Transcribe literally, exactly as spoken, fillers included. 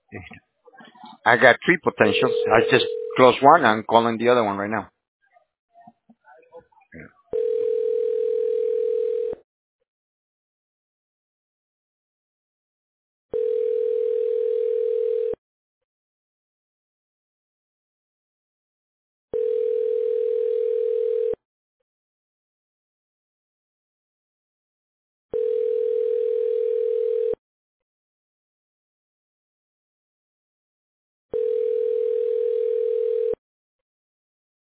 I got three potentials. I just closed one. I'm calling the other one right now.